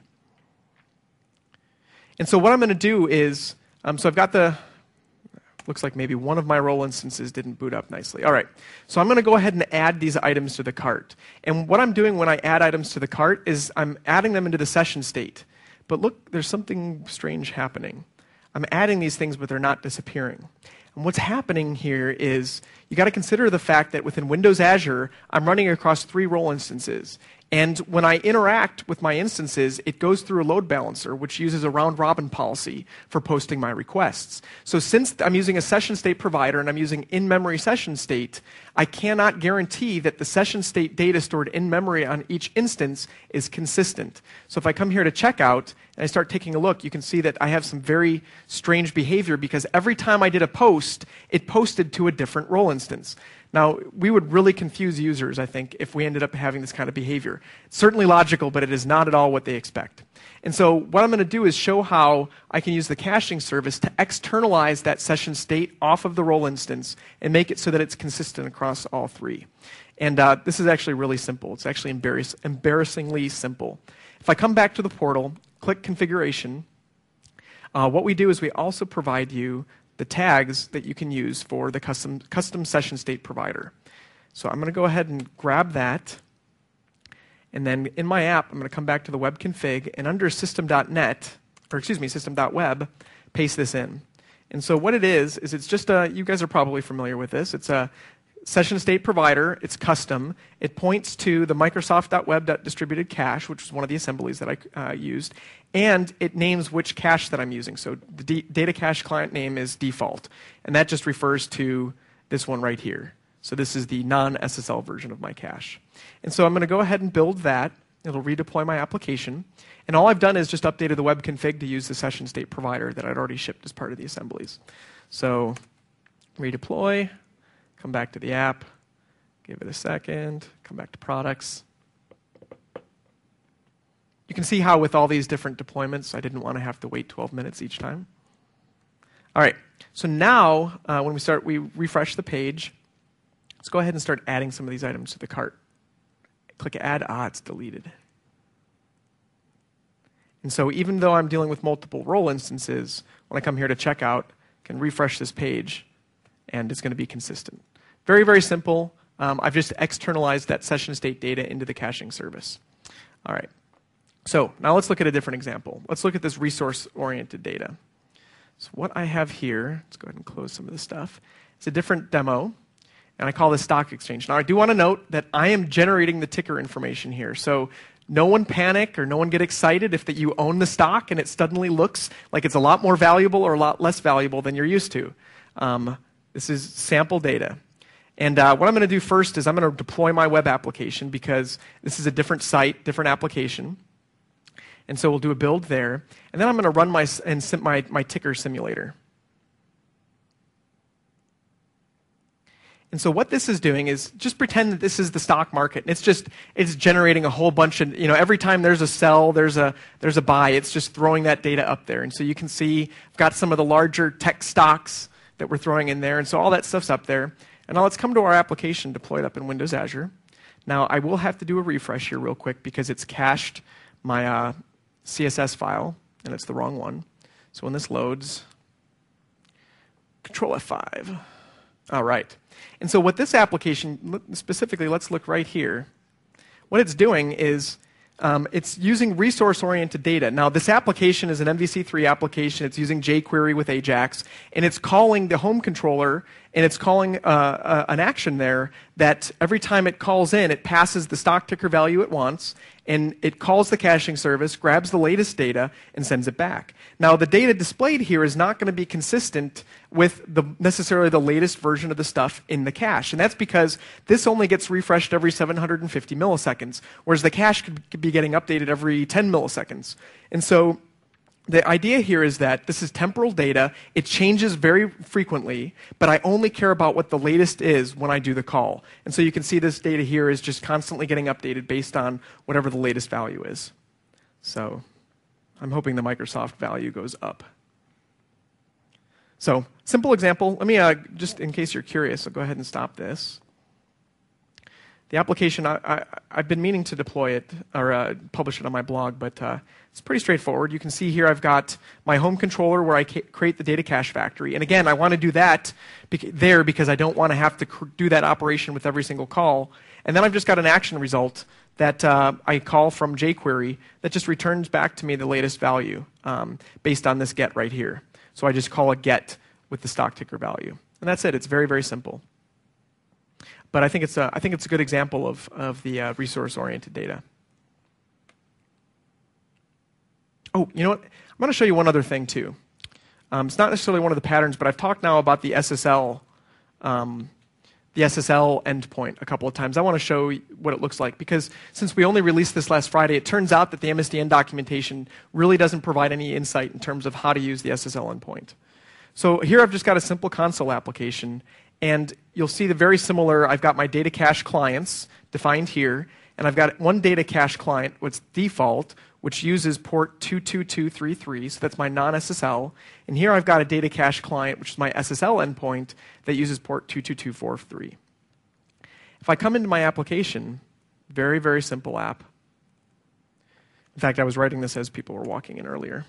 And so what I'm going to do is, um, so I've got the, looks like maybe one of my role instances didn't boot up nicely. All right, so I'm going to go ahead and add these items to the cart. And what I'm doing when I add items to the cart is I'm adding them into the session state. But look, there's something strange happening. I'm adding these things, but they're not disappearing. And what's happening here is you got to consider the fact that within Windows Azure, I'm running across three role instances. And when I interact with my instances, it goes through a load balancer, which uses a round-robin policy for posting my requests. So since I'm using a session state provider and I'm using in-memory session state, I cannot guarantee that the session state data stored in memory on each instance is consistent. So if I come here to checkout and I start taking a look, you can see that I have some very strange behavior because every time I did a post, it posted to a different role instance. Now, we would really confuse users, I think, if we ended up having this kind of behavior. It's certainly logical, but it is not at all what they expect. And so what I'm going to do is show how I can use the caching service to externalize that session state off of the role instance and make it so that it's consistent across all three. And uh, this is actually really simple. It's actually embarrass embarrassingly simple. If I come back to the portal, click Configuration, uh, what we do is we also provide you the tags that you can use for the custom, custom session state provider. So I'm going to go ahead and grab that. And then in my app, I'm going to come back to the web config, and under system dot net, or excuse me, system dot web, paste this in. And so what it is, is it's just a, you guys are probably familiar with this, it's a session state provider, it's custom, it points to the Microsoft dot web dot distributed cache, which was one of the assemblies that I uh, used, and it names which cache that I'm using. So the D data cache client name is default, and that just refers to this one right here. So this is the non S S L version of my cache. And so I'm going to go ahead and build that. It'll redeploy my application. And all I've done is just updated the web config to use the session state provider that I'd already shipped as part of the assemblies. So redeploy, come back to the app, give it a second, come back to products. You can see how with all these different deployments, I didn't want to have to wait twelve minutes each time. All right, so now uh, when we start, we refresh the page. Let's go ahead and start adding some of these items to the cart. Click Add. Ah, it's deleted. And so even though I'm dealing with multiple role instances, when I come here to checkout, I can refresh this page, and it's going to be consistent. Very, very simple. Um, I've just externalized that session state data into the caching service. All right. So now let's look at a different example. Let's look at this resource-oriented data. So what I have here, let's go ahead and close some of this stuff. It's a different demo. And I call this Stock Exchange. Now, I do want to note that I am generating the ticker information here. So no one panic or no one get excited if that you own the stock and it suddenly looks like it's a lot more valuable or a lot less valuable than you're used to. Um, this is sample data. And uh, what I'm going to do first is I'm going to deploy my web application because this is a different site, different application. And so we'll do a build there. And then I'm going to run my, and sim my, my ticker simulator. And so what this is doing is just pretend that this is the stock market. And it's just, it's generating a whole bunch of, you know, every time there's a sell, there's a, there's a buy. It's just throwing that data up there. And so you can see I've got some of the larger tech stocks that we're throwing in there. And so all that stuff's up there. And now let's come to our application deployed up in Windows Azure. Now I will have to do a refresh here real quick because it's cached my uh, C S S file, and it's the wrong one. So when this loads, Control F five. All right. And so what this application, specifically, let's look right here. What it's doing is um, it's using resource-oriented data. Now, this application is an M V C three application. It's using jQuery with Ajax, and it's calling the home controller, and it's calling uh, uh, an action there that every time it calls in, it passes the stock ticker value it wants, and it calls the caching service, grabs the latest data, and sends it back. Now, the data displayed here is not going to be consistent with the, necessarily the latest version of the stuff in the cache. And that's because this only gets refreshed every seven hundred fifty milliseconds, whereas the cache could, could be getting updated every ten milliseconds. And so the idea here is that this is temporal data. It changes very frequently, but I only care about what the latest is when I do the call. And so you can see this data here is just constantly getting updated based on whatever the latest value is. So I'm hoping the Microsoft value goes up. So simple example. Let me, uh, just in case you're curious, I'll go ahead and stop this. The application, I, I, I've been meaning to deploy it or uh, publish it on my blog, but uh, it's pretty straightforward. You can see here I've got my home controller where I create the data cache factory. And again, I want to do that bec there because I don't want to have to do that operation with every single call. And then I've just got an action result that uh, I call from jQuery that just returns back to me the latest value um, based on this get right here. So I just call a get with the stock ticker value. And that's it. It's very, very simple. But I think it's a, I think it's a good example of, of the uh, resource-oriented data. Oh, you know what? I'm going to show you one other thing, too. Um, it's not necessarily one of the patterns, but I've talked now about the S S L, um, the S S L endpoint a couple of times. I want to show what it looks like, because since we only released this last Friday, it turns out that the M S D N documentation really doesn't provide any insight in terms of how to use the S S L endpoint. So here I've just got a simple console application, And you'll see the very similar, I've got my data cache clients defined here, and I've got one data cache client, what's default, which uses port two two two three three, so that's my non-S S L. And here I've got a data cache client, which is my S S L endpoint, that uses port two two two four three. If I come into my application, very, very simple app. In fact, I was writing this as people were walking in earlier.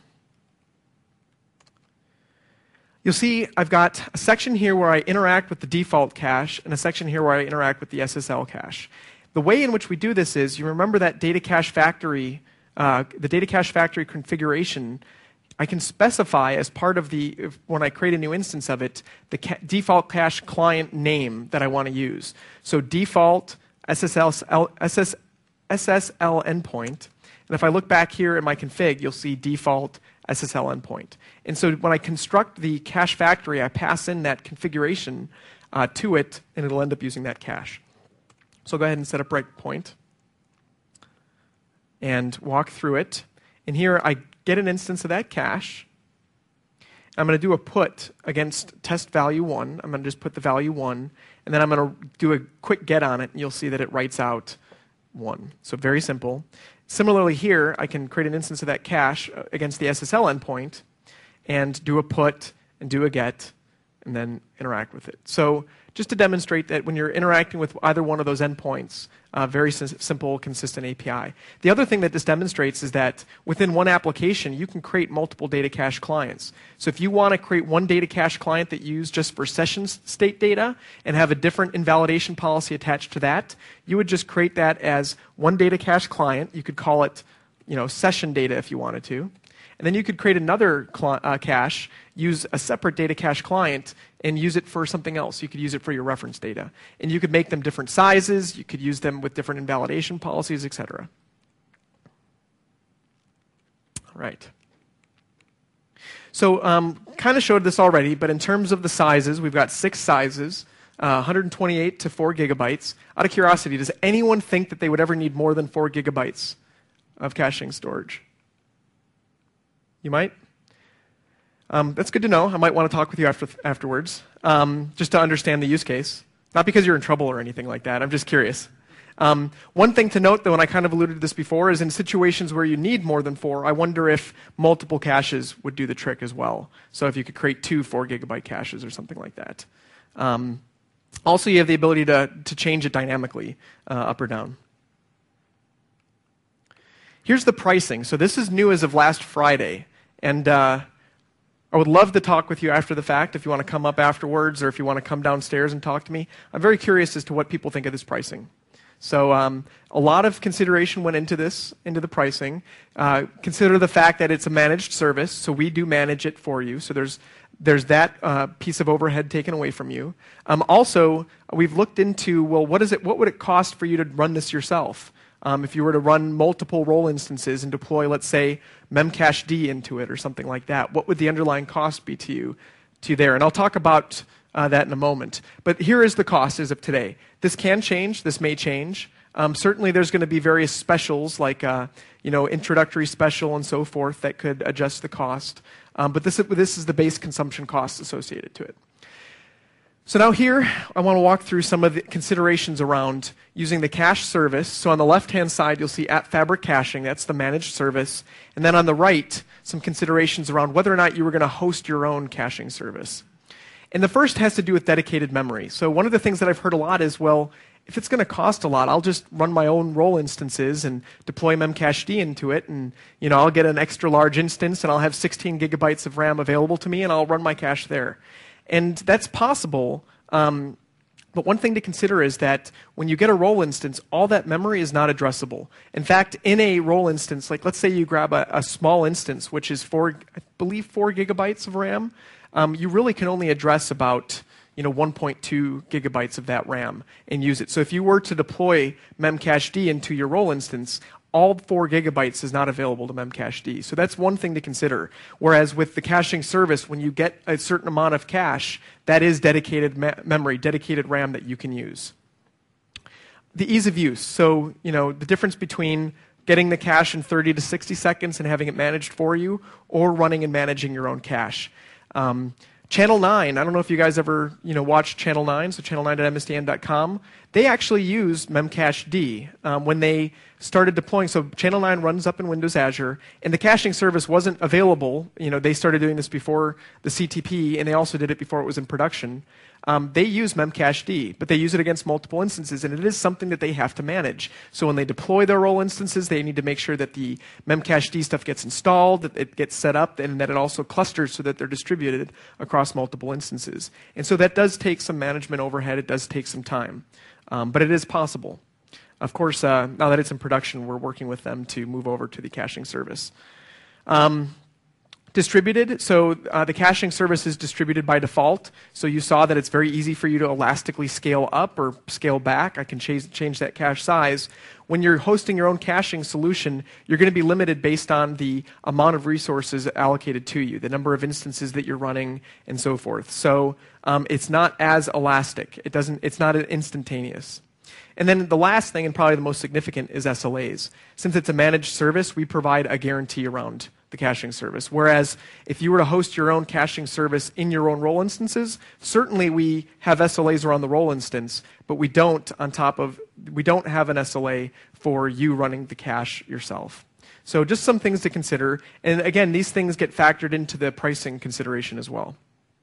You'll see I've got a section here where I interact with the default cache and a section here where I interact with the S S L cache. The way in which we do this is, you remember that data cache factory, uh, the data cache factory configuration. I can specify as part of the, if, when I create a new instance of it, the ca default cache client name that I want to use. So default S S L, S S, S S L endpoint. And if I look back here in my config, you'll see default S S L endpoint. And so when I construct the cache factory, I pass in that configuration uh, to it, and it'll end up using that cache. So I'll go ahead and set a breakpoint and walk through it. And here I get an instance of that cache. I'm going to do a put against test value one. I'm going to just put the value one, and then I'm going to do a quick get on it, and you'll see that it writes out one. So very simple. Similarly here, I can create an instance of that cache against the S S L endpoint and do a put and do a get and then interact with it. So just to demonstrate that when you're interacting with either one of those endpoints, uh, very simple, consistent A P I. The other thing that this demonstrates is that within one application, you can create multiple data cache clients. So if you want to create one data cache client that you use just for session state data and have a different invalidation policy attached to that, you would just create that as one data cache client. You could call it, you know, session data if you wanted to. And then you could create another uh, cache, use a separate data cache client, and use it for something else. You could use it for your reference data. And you could make them different sizes. You could use them with different invalidation policies, et cetera. All right. So um, kind of showed this already, but in terms of the sizes, we've got six sizes, uh, one hundred twenty-eight to four gigabytes. Out of curiosity, does anyone think that they would ever need more than four gigabytes of caching storage? You might? Um, that's good to know. I might want to talk with you after, afterwards, um, just to understand the use case. Not because you're in trouble or anything like that. I'm just curious. Um, one thing to note, though, and I kind of alluded to this before, is in situations where you need more than four, I wonder if multiple caches would do the trick as well. So if you could create two four gigabyte caches or something like that. Um, also, you have the ability to, to change it dynamically, uh, up or down. Here's the pricing. So this is new as of last Friday. And uh, I would love to talk with you after the fact if you want to come up afterwards or if you want to come downstairs and talk to me. I'm very curious as to what people think of this pricing. So um, a lot of consideration went into this, into the pricing. Uh, consider the fact that it's a managed service, so we do manage it for you. So there's, there's that uh, piece of overhead taken away from you. Um, also, we've looked into, well, what is it? What would it cost for you to run this yourself? Um, if you were to run multiple role instances and deploy, let's say, Memcached into it or something like that, what would the underlying cost be to you, to you there? And I'll talk about uh, that in a moment. But here is the cost as of today. This can change. This may change. Um, certainly, there's going to be various specials like, uh, you know, introductory special and so forth that could adjust the cost. Um, but this, this is the base consumption cost associated to it. So now here, I want to walk through some of the considerations around using the cache service. So on the left-hand side, you'll see at Fabric Caching. That's the managed service. And then on the right, some considerations around whether or not you were going to host your own caching service. And the first has to do with dedicated memory. So one of the things that I've heard a lot is, well, if it's going to cost a lot, I'll just run my own role instances and deploy Memcached into it. And you know, I'll get an extra large instance, and I'll have sixteen gigabytes of RAM available to me, and I'll run my cache there. And that's possible, um, but one thing to consider is that when you get a role instance, all that memory is not addressable. In fact, in a role instance, like let's say you grab a, a small instance, which is four, I believe four gigabytes of RAM, um, you really can only address about you know, one point two gigabytes of that RAM and use it. So if you were to deploy Memcached into your role instance, all four gigabytes is not available to Memcached. So that's one thing to consider. Whereas with the caching service, when you get a certain amount of cache, that is dedicated me memory, dedicated RAM that you can use. The ease of use. So, you know, the difference between getting the cache in thirty to sixty seconds and having it managed for you, or running and managing your own cache. Um, Channel nine, I don't know if you guys ever you know, watched Channel nine, so channel nine dot m s d n dot com. They actually use Memcached um, when they started deploying. So Channel nine runs up in Windows Azure, and the caching service wasn't available. You know, they started doing this before the C T P, and they also did it before it was in production. Um, they use Memcached, but they use it against multiple instances, and it is something that they have to manage. So when they deploy their role instances, they need to make sure that the Memcached stuff gets installed, that it gets set up, and that it also clusters so that they're distributed across multiple instances. And so that does take some management overhead. It does take some time, um, but it is possible. Of course, uh, now that it's in production, we're working with them to move over to the caching service. Um, Distributed, so uh, the caching service is distributed by default. So you saw that it's very easy for you to elastically scale up or scale back. I can change, change that cache size. When you're hosting your own caching solution, you're going to be limited based on the amount of resources allocated to you, the number of instances that you're running, and so forth. So um, it's not as elastic. It doesn't, it's not instantaneous. And then the last thing, and probably the most significant, is S L As. Since it's a managed service, we provide a guarantee around the caching service. Whereas if you were to host your own caching service in your own role instances, certainly we have S L As around the role instance, but we don't on top of, we don't have an S L A for you running the cache yourself. So just some things to consider. And again, these things get factored into the pricing consideration as well.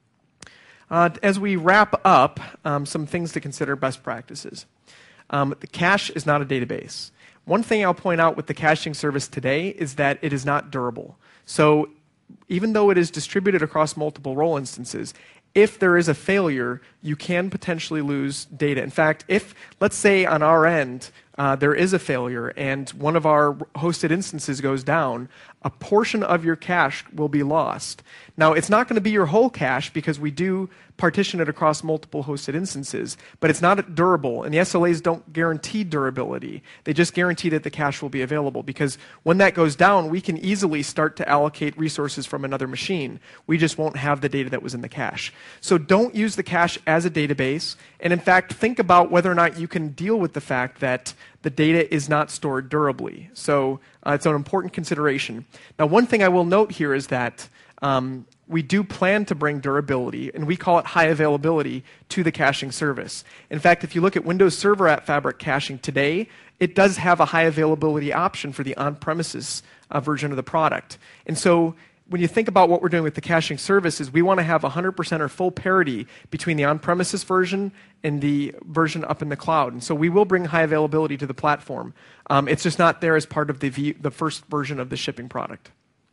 Uh, as we wrap up, um, some things to consider, best practices. Um, the cache is not a database. One thing I'll point out with the caching service today is that it is not durable. So even though it is distributed across multiple role instances, if there is a failure, you can potentially lose data. In fact, if, let's say on our end, uh, there is a failure and one of our hosted instances goes down, a portion of your cache will be lost. Now, it's not going to be your whole cache because we do partition it across multiple hosted instances, but it's not durable, and the S L As don't guarantee durability. They just guarantee that the cache will be available, because when that goes down, we can easily start to allocate resources from another machine. We just won't have the data that was in the cache. So don't use the cache as a database, and in fact, think about whether or not you can deal with the fact that the data is not stored durably. So uh, it's an important consideration. Now, one thing I will note here is that um, we do plan to bring durability, and we call it high availability, to the caching service. In fact, if you look at Windows Server App Fabric caching today, it does have a high availability option for the on-premises uh, version of the product. And so when you think about what we're doing with the caching service, is we want to have one hundred percent or full parity between the on-premises version and the version up in the cloud. And so we will bring high availability to the platform. Um, it's just not there as part of the, v the first version of the shipping product.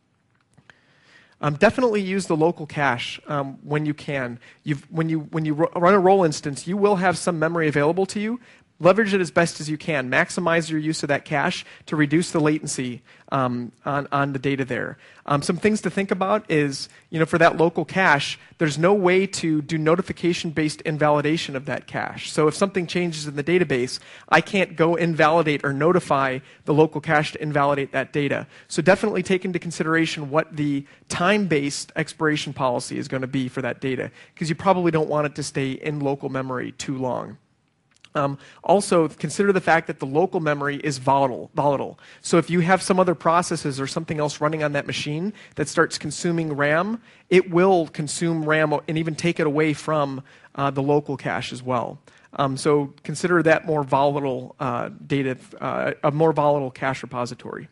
Um, definitely use the local cache um, when you can. You've, when you, when you run a role instance, you will have some memory available to you. Leverage it as best as you can. Maximize your use of that cache to reduce the latency um, on, on the data there. Um, some things to think about is, you know, for that local cache, there's no way to do notification-based invalidation of that cache. So if something changes in the database, I can't go invalidate or notify the local cache to invalidate that data. So definitely take into consideration what the time-based expiration policy is going to be for that data, because you probably don't want it to stay in local memory too long. Um, also, consider the fact that the local memory is volatile, volatile. So if you have some other processes or something else running on that machine that starts consuming RAM, it will consume RAM and even take it away from uh, the local cache as well. Um, so consider that more volatile uh, data, uh, a more volatile cache repository.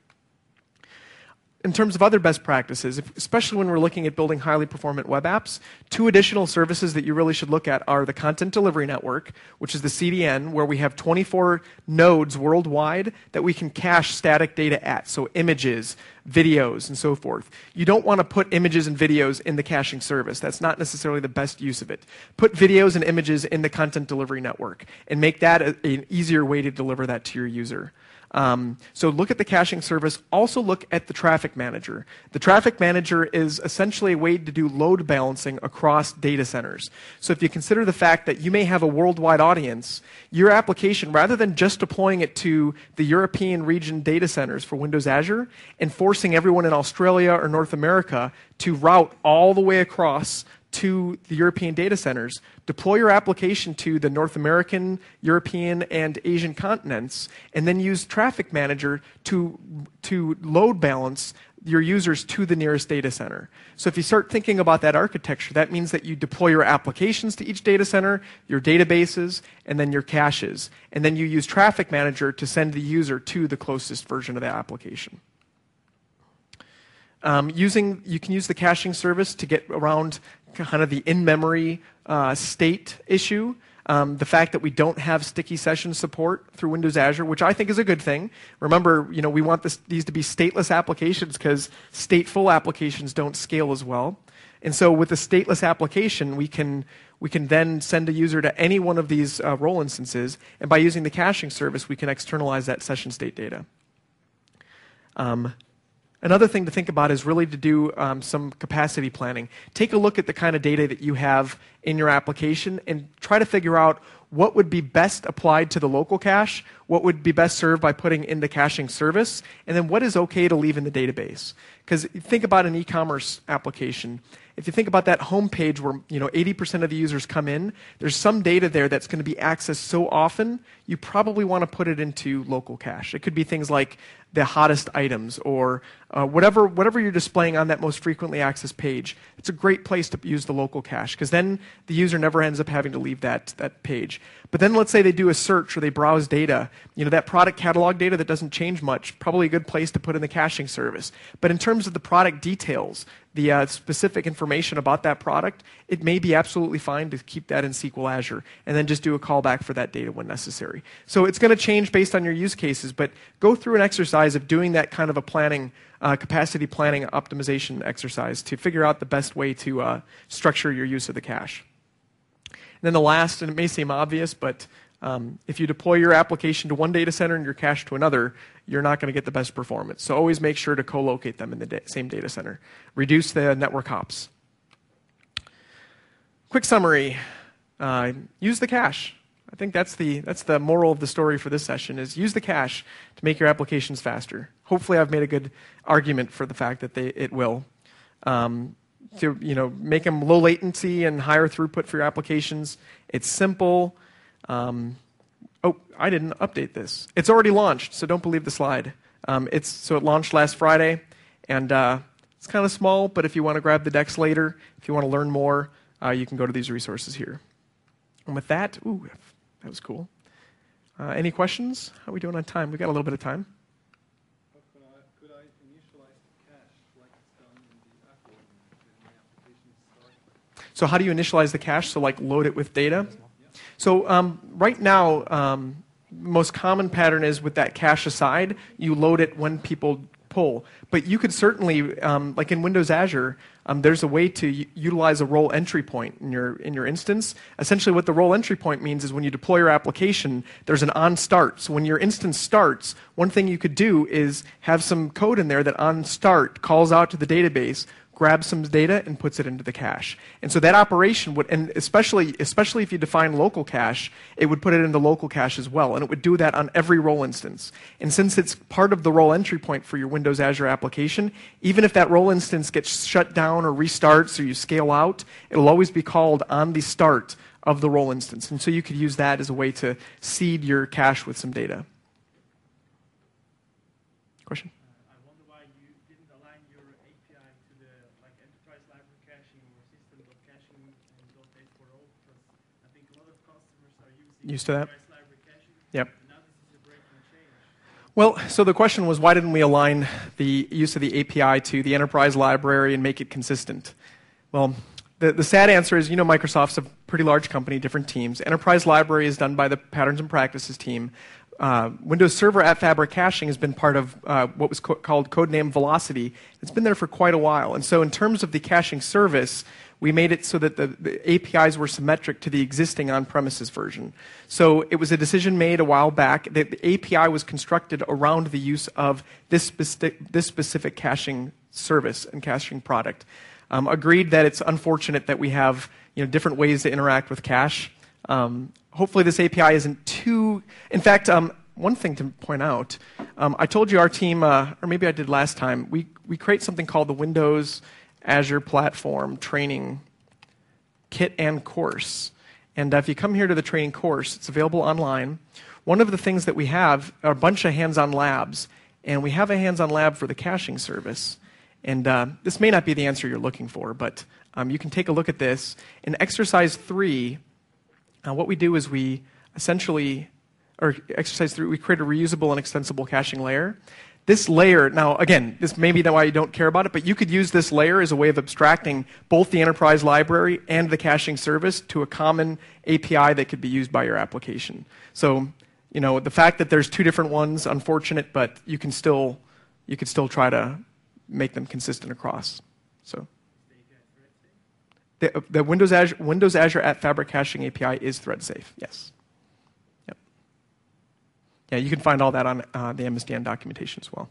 In terms of other best practices, if, especially when we're looking at building highly performant web apps, two additional services that you really should look at are the Content Delivery Network, which is the C D N, where we have twenty-four nodes worldwide that we can cache static data at, so images, videos, and so forth. You don't want to put images and videos in the caching service. That's not necessarily the best use of it. Put videos and images in the Content Delivery Network and make that a, an easier way to deliver that to your user. Um, so look at the caching service. Also look at the traffic manager. The traffic manager is essentially a way to do load balancing across data centers. So if you consider the fact that you may have a worldwide audience, your application, rather than just deploying it to the European region data centers for Windows Azure and forcing everyone in Australia or North America to route all the way across to the European data centers, deploy your application to the North American, European, and Asian continents, and then use Traffic Manager to, to load balance your users to the nearest data center. So if you start thinking about that architecture, that means that you deploy your applications to each data center, your databases, and then your caches. And then you use Traffic Manager to send the user to the closest version of the application. Um, using, you can use the caching service to get around kind of the in-memory uh, state issue. Um, the fact that we don't have sticky session support through Windows Azure, which I think is a good thing. Remember, you know, we want this, these to be stateless applications because stateful applications don't scale as well. And so with a stateless application, we can, we can then send a user to any one of these uh, role instances, and by using the caching service, we can externalize that session state data. Um, Another thing to think about is really to do um, some capacity planning. Take a look at the kind of data that you have in your application and try to figure out what would be best applied to the local cache, what would be best served by putting in the caching service, and then what is okay to leave in the database. Because think about an e-commerce application. If you think about that home page where you know eighty percent of the users come in, there's some data there that's going to be accessed so often, you probably want to put it into local cache. It could be things like the hottest items or uh, whatever, whatever you're displaying on that most frequently accessed page. It's a great place to use the local cache because then the user never ends up having to leave that, that page. But then let's say they do a search or they browse data. You know, that product catalog data that doesn't change much, probably a good place to put in the caching service. But in terms of the product details, the uh, specific information about that product, it may be absolutely fine to keep that in S Q L Azure and then just do a callback for that data when necessary. So it's going to change based on your use cases, but go through an exercise of doing that kind of a planning, uh, capacity planning optimization exercise to figure out the best way to uh, structure your use of the cache. And then the last, and it may seem obvious, but um, if you deploy your application to one data center and your cache to another, you're not going to get the best performance. So always make sure to co-locate them in the da same data center. Reduce the network hops. Quick summary. Uh, use the cache. I think that's the, that's the moral of the story for this session is use the cache to make your applications faster. Hopefully I've made a good argument for the fact that they, it will. Um, to you know, make them low latency and higher throughput for your applications. It's simple. Um, oh, I didn't update this. It's already launched, so don't believe the slide. Um, it's, so it launched last Friday, and uh, it's kind of small, but if you want to grab the decks later, if you want to learn more, uh, you can go to these resources here. And with that, ooh, that was cool. Uh, any questions? How are we doing on time? We've got a little bit of time. Could I, could I initialize the cache like it's done in the Apple when my application starts? So how do you initialize the cache? So like load it with data? So um, right now, um, most common pattern is with that cache aside, you load it when people pull. But you could certainly, um, like in Windows Azure, um, there's a way to utilize a role entry point in your, in your instance. Essentially what the role entry point means is when you deploy your application, there's an on start. So when your instance starts, one thing you could do is have some code in there that on start calls out to the database, grabs some data and puts it into the cache. And so that operation would, and especially, especially if you define local cache, it would put it into local cache as well. And it would do that on every role instance. And since it's part of the role entry point for your Windows Azure application, even if that role instance gets shut down or restarts or you scale out, it'll always be called on the start of the role instance. And so you could use that as a way to seed your cache with some data. Question? Used to that? Yep. Well, so the question was, why didn't we align the use of the A P I to the enterprise library and make it consistent? Well, the, the sad answer is, you know, Microsoft's a pretty large company, different teams. Enterprise library is done by the patterns and practices team. Uh, Windows Server at Fabric caching has been part of uh, what was co called codename Velocity. It's been there for quite a while. And so in terms of the caching service, we made it so that the, the A P Is were symmetric to the existing on-premises version. So it was a decision made a while back that the A P I was constructed around the use of this specific, this specific caching service and caching product. Um, agreed that it's unfortunate that we have you know, different ways to interact with cache. Um, hopefully this A P I isn't too... In fact, um, one thing to point out, um, I told you our team, uh, or maybe I did last time, we, we create something called the Windows Azure Platform Training kit and course. And uh, if you come here to the training course, it's available online. One of the things that we have are a bunch of hands-on labs, and we have a hands-on lab for the caching service. And uh, this may not be the answer you're looking for, but um, you can take a look at this. In exercise three, uh, what we do is we essentially, or exercise three, we create a reusable and extensible caching layer. This layer, now again, this may be why you don't care about it, but you could use this layer as a way of abstracting both the enterprise library and the caching service to a common A P I that could be used by your application. So, you know, the fact that there's two different ones, unfortunate, but you can still, you could still try to make them consistent across. So, the, the Windows Azure, Windows Azure at Fabric Caching A P I is thread safe. Yes. Yep. Yeah, you can find all that on uh, the M S D N documentation as well.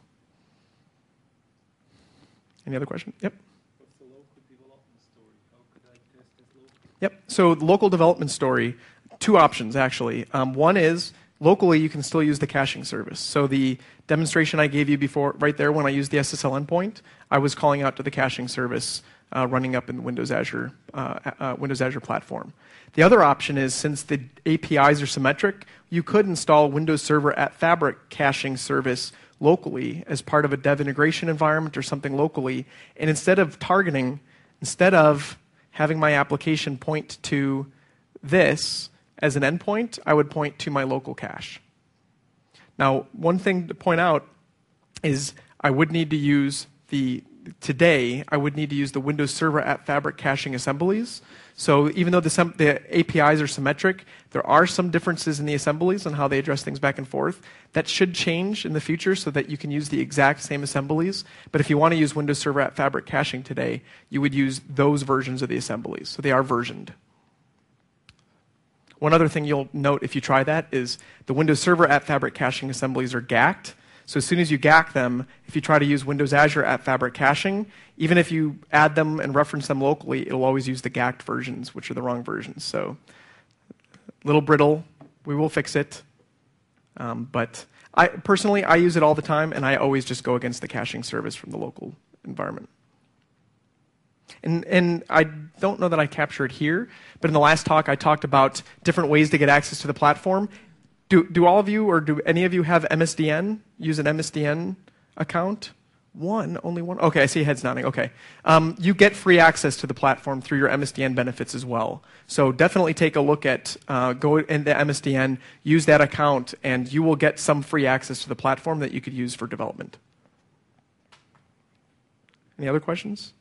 Any other question? Yep. What's the local development story? How could I test this locally? Yep. So the local development story, two options actually. Um, one is locally you can still use the caching service. So the demonstration I gave you before, right there when I used the S S L endpoint, I was calling out to the caching service uh, running up in the Windows Azure, uh, uh, Windows Azure platform. The other option is, since the A P Is are symmetric, you could install Windows Server at Fabric caching service locally as part of a dev integration environment or something locally. And instead of targeting, instead of having my application point to this as an endpoint, I would point to my local cache. Now, one thing to point out is I would need to use the, today, I would need to use the Windows Server at Fabric caching assemblies. So even though the, the A P Is are symmetric, there are some differences in the assemblies and how they address things back and forth. That should change in the future so that you can use the exact same assemblies. But if you want to use Windows Server at Fabric caching today, you would use those versions of the assemblies. So they are versioned. One other thing you'll note if you try that is the Windows Server at Fabric caching assemblies are gacked. So as soon as you gack them, if you try to use Windows Azure at Fabric caching, even if you add them and reference them locally, it'll always use the gacked versions, which are the wrong versions. So a little brittle. We will fix it. Um, but I personally, I use it all the time, and I always just go against the caching service from the local environment. And, and I don't know that I capture it here, but in the last talk I talked about different ways to get access to the platform. Do, do all of you or do any of you have M S D N? Use an M S D N account? One? Only one? Okay, I see heads nodding. Okay. Um, you get free access to the platform through your M S D N benefits as well. So definitely take a look at, uh, go into M S D N, use that account, and you will get some free access to the platform that you could use for development. Any other questions?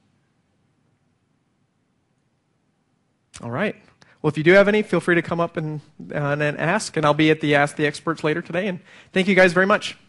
All right. Well, if you do have any, feel free to come up and, uh, and ask, and I'll be at the Ask the Experts later today. And thank you guys very much.